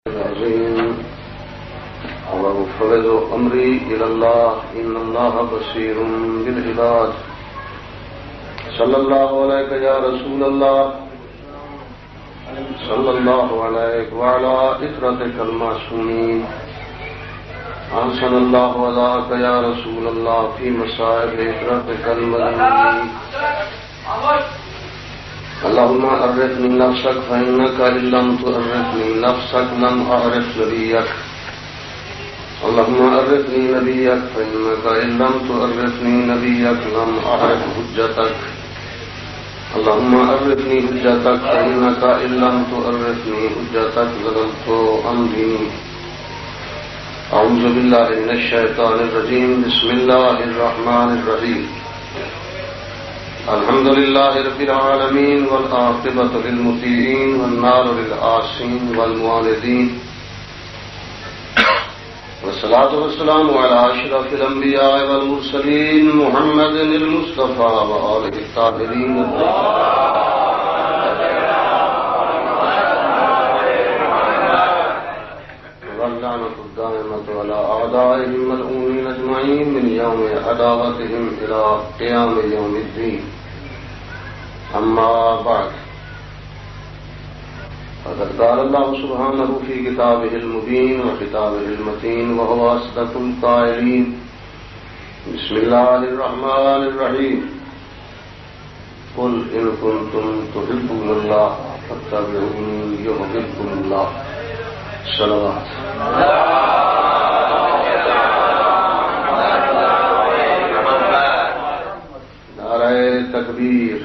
العظيم وأفوض أمري إلى الله إن الله بصير بالعباد صلى الله عليك يا رسول الله صلى الله عليك وعلى إخرتك المعصومين أحسن الله وذاك يا رسول الله في مصائب إخرتك المذمومين اللهم أعرفني نفسك فإنك إن لم تعرفني نفسك لم أعرف نبيك اللهم أعرفني نبيك فإنك إن لم تعرفني نبيك لم أعرف حجتك اللهم أعرفني حجتك فإنك إن لم تعرفني حجتك ضللت عن ديني أعوذ بالله من الشيطان الرجيم بسم الله الرحمن الرحيم الحمد لله رب العالمين والعاقبة للمطيعين والنار للعاصين والمعاندين والصلاة والسلام على أشرف الأنبياء والمرسلين محمد المصطفى وآله الطاهرين واللعنة الدائمة على أعدائهم ملعونين أجمعين من يوم عداوتهم إلى قيام يوم الدين أما بعد فقد قال الله سبحانه في كتابه المبين وكتابه المتين وهو أصدق القائلين بسم الله الرحمن الرحيم قل إن كنتم تحبون الله فاتبعوني يحببكم الله صلوات نعرہ تکبیر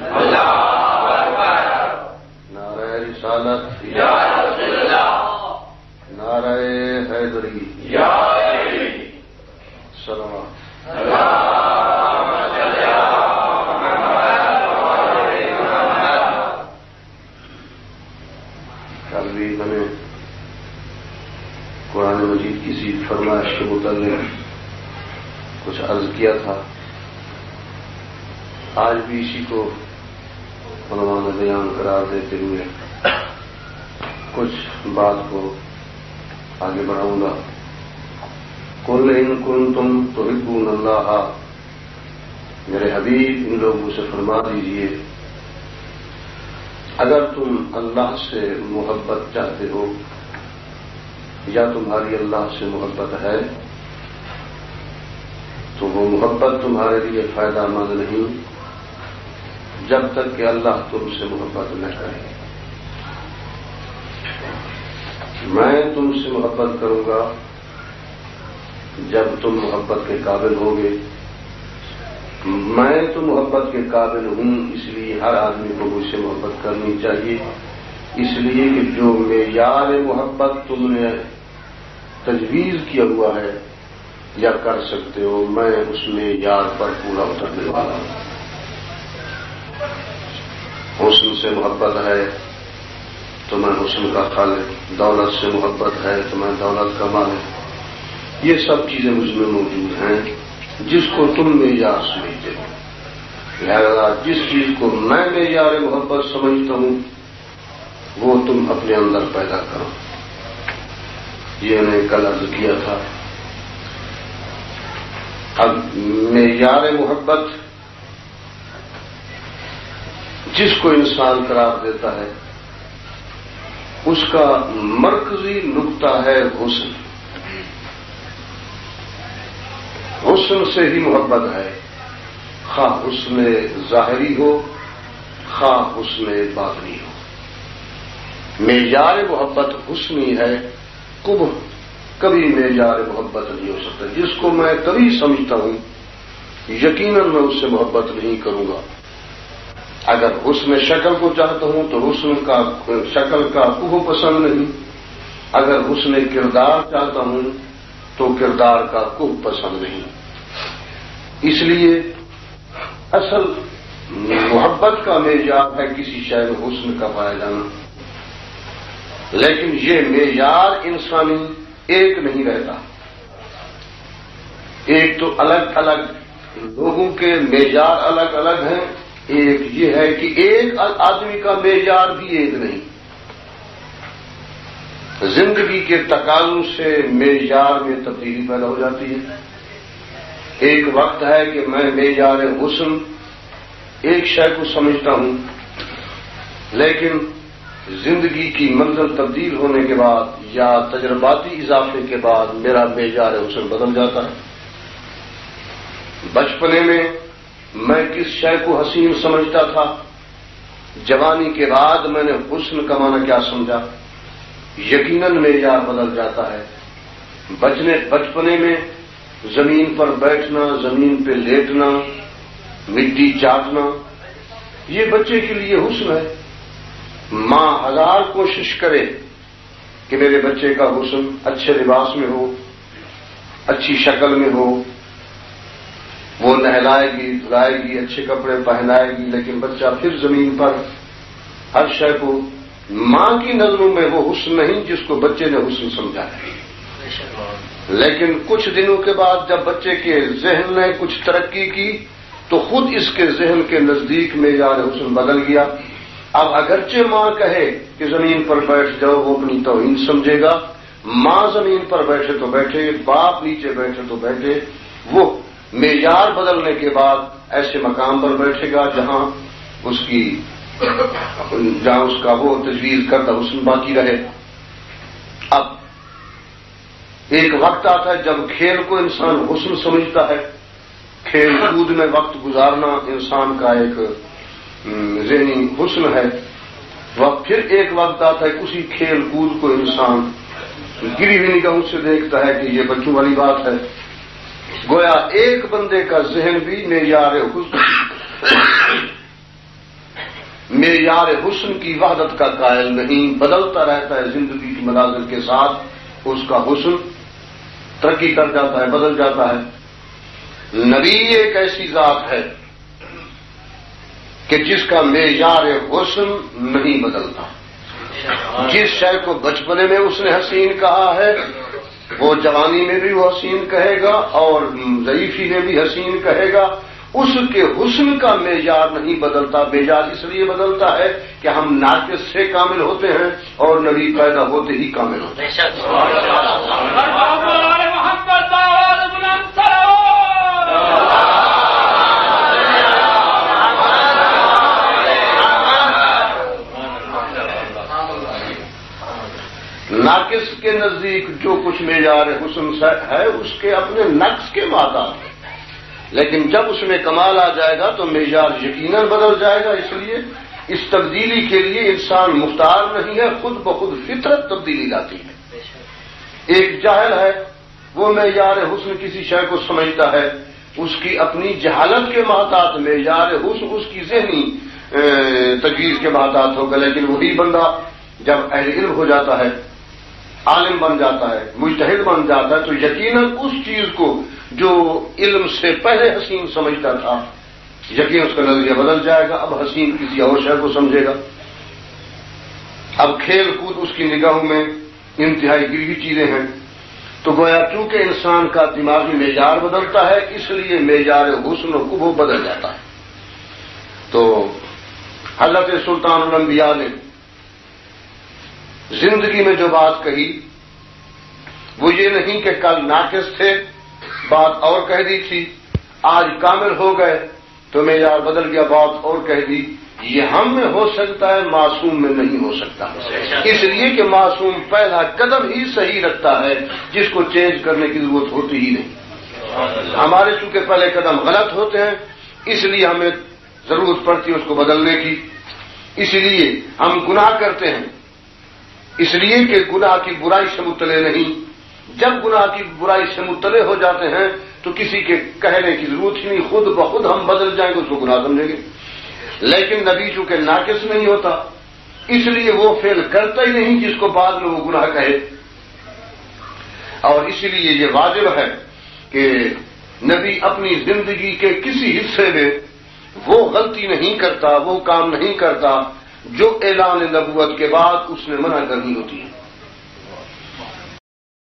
نعرہ رسالت نعرہ حیدری صلوات کل بھی ہمیں قرآن مجید کسی فرمائش کے متعلق کچھ عرض کیا تھا. آج بھی اسی کو عنوان بیان قرار دیتے ہوئے کچھ بات کو آگے بڑھاؤں گا. قل ان کنتم تحبون اللہ، میرے حبیب ان لوگوں سے فرما دیجئے اگر تم اللہ سے محبت چاہتے ہو یا تمہاری اللہ سے محبت ہے تو وہ محبت تمہارے لیے فائدہ مند نہیں جب تک کہ اللہ تم سے محبت نہ کرے. میں تم سے محبت کروں گا جب تم محبت کے قابل ہوگے. میں تو محبت کے قابل ہوں، اس لیے ہر آدمی کو مجھ سے محبت کرنی چاہیے. اس لیے کہ جو معیار محبت تم نے تجویز کیا ہوا ہے یا کر سکتے ہو، میں اس معیار پر پورا اترنے والا ہوں. حسن سے محبت ہے تو میں حسن کا خالق، دولت سے محبت ہے تو میں دولت کا مالک. یہ سب چیزیں مجھ میں موجود ہیں جس کو تم معیار سمجھتے ہو. لہذا جس چیز کو میں معیار محبت سمجھتا ہوں وہ تم اپنے اندر پیدا کرو. یہ میں نے کل عرض کیا تھا. اب معیار محبت جس کو انسان قرار دیتا ہے اس کا مرکزی نقطہ ہے حسن. حسن سے ہی محبت ہے، خواہ حسن ظاہری ہو خواہ حسن باطنی ہو. معیار محبت حسنی ہے، کبھی معیار محبت نہیں ہو سکتا. جس کو میں کبھی سمجھتا ہوں یقیناً میں اس سے محبت نہیں کروں گا. اگر حسن شکل کو چاہتا ہوں تو حسن کا شکل کا کوہ پسند نہیں. اگر حسن کردار چاہتا ہوں تو کردار کا کوہ پسند نہیں. اس لیے اصل محبت کا معیار ہے کسی شے میں حسن کا پایا جانا. لیکن یہ معیار انسانی ایک نہیں رہتا. ایک تو الگ الگ لوگوں کے معیار الگ الگ ہیں. ایک یہ ہے کہ ایک آدمی کا معیار بھی ایک نہیں. زندگی کے تقاضوں سے معیار میں تبدیلی پیدا ہو جاتی ہے. ایک وقت ہے کہ میں معیار حسن ایک شے کو سمجھتا ہوں، لیکن زندگی کی منزل تبدیل ہونے کے بعد یا تجرباتی اضافے کے بعد میرا معیار حسن بدل جاتا ہے. بچپنے میں میں کس شے کو حسین سمجھتا تھا، جوانی کے بعد میں نے حسن کا معنی کیا سمجھا، یقیناً معیار بدل جاتا ہے. بچپنے میں زمین پر بیٹھنا، زمین پہ لیٹنا، مٹی چاٹنا، یہ بچے کے لیے حسن ہے. ماں ہزار کوشش کرے کہ میرے بچے کا حسن اچھے لباس میں ہو، اچھی شکل میں ہو، وہ نہلائے گی، دھلائے گی، اچھے کپڑے پہنائے گی، لیکن بچہ پھر زمین پر ہر شے کو ماں کی نظروں میں وہ حسن نہیں جس کو بچے نے حسن سمجھا ہے. لیکن کچھ دنوں کے بعد جب بچے کے ذہن نے کچھ ترقی کی تو خود اس کے ذہن کے نزدیک معیار حسن بدل گیا. اب اگرچہ ماں کہے کہ زمین پر بیٹھ جاؤ، وہ اپنی توہین سمجھے گا. ماں زمین پر بیٹھے تو بیٹھے، باپ نیچے بیٹھے تو بیٹھے، وہ معیار بدلنے کے بعد ایسے مقام پر بیٹھے گا جہاں اس کا وہ تجویز کردہ حسن باقی رہے. اب ایک وقت آتا ہے جب کھیل کو انسان حسن سمجھتا ہے، کھیل کود میں وقت گزارنا انسان کا ایک ذہنی حسن ہے. پھر ایک وقت آتا ہے اسی کھیل کود کو انسان گری ہوئی نگاہوں سے دیکھتا ہے کہ یہ بچوں والی بات ہے. گویا ایک بندے کا ذہن بھی معیار حسن کی وحدت کا قائل نہیں، بدلتا رہتا ہے. زندگی کی مناظر کے ساتھ اس کا حسن ترقی کر جاتا ہے، بدل جاتا ہے. نبی ایک ایسی ذات ہے کہ جس کا معیار حسن نہیں بدلتا. جس شے کو بچپنے میں اس نے حسین کہا ہے وہ جوانی میں بھی وہ حسین کہے گا اور ضعیفی میں بھی حسین کہے گا. اس کے حسن کا معیار نہیں بدلتا. معیار اس لیے بدلتا ہے کہ ہم ناقص سے کامل ہوتے ہیں اور نبی پیدا ہوتے ہی کامل ہوتے ہیں. ناقص کے نزدیک جو کچھ معیار حسن ہے اس کے اپنے نقص کے مادات ہیں، لیکن جب اس میں کمال آ جائے گا تو معیار یقیناً بدل جائے گا. اس لیے اس تبدیلی کے لیے انسان مختار نہیں ہے، خود بخود فطرت تبدیلی لاتی ہے. ایک جاہل ہے، وہ معیار حسن کسی شے کو سمجھتا ہے، اس کی اپنی جہالت کے محتاط معیار حسن اس کی ذہنی تجویز کے محتاط ہوگا. لیکن وہی بندہ جب اہل علم ہو جاتا ہے، عالم بن جاتا ہے، مجتہد بن جاتا ہے، تو یقیناً اس چیز کو جو علم سے پہلے حسین سمجھتا تھا یقین اس کا نظریہ بدل جائے گا. اب حسین کسی اور شے کو سمجھے گا. اب کھیل کود اس کی نگاہوں میں انتہائی گری چیزیں ہیں. تو گویا کیونکہ انسان کا دماغی معیار بدلتا ہے اس لیے معیار حسن کو وہ بدل جاتا ہے. تو حضرت سلطان الانبیاء نے زندگی میں جو بات کہی وہ یہ نہیں کہ کل ناقص تھے بات اور کہہ دی تھی، آج کامل ہو گئے تو معیار بدل گیا بات اور کہہ دی. یہ ہم میں ہو سکتا ہے، معصوم میں نہیں ہو سکتا. اس لیے کہ معصوم پہلا قدم ہی صحیح رکھتا ہے جس کو چینج کرنے کی ضرورت ہوتی ہی نہیں. ہمارے چونکہ پہلے قدم غلط ہوتے ہیں اس لیے ہمیں ضرورت پڑتی ہے اس کو بدلنے کی. اس لیے ہم گناہ کرتے ہیں، اس لیے کہ گناہ کی برائی سے مطلع نہیں. جب گناہ کی برائی سے مطلع ہو جاتے ہیں تو کسی کے کہنے کی ضرورت ہی نہیں، خود بخود ہم بدل جائیں گے، اس کو گناہ سمجھیں گے. لیکن نبی چونکہ ناقص نہیں ہوتا اس لیے وہ فعل کرتا ہی نہیں جس کو بعد میں وہ گناہ کہے. اور اسی لیے یہ واجب ہے کہ نبی اپنی زندگی کے کسی حصے میں وہ غلطی نہیں کرتا، وہ کام نہیں کرتا جو اعلان نبوت کے بعد اس نے منع کرنی ہوتی ہے.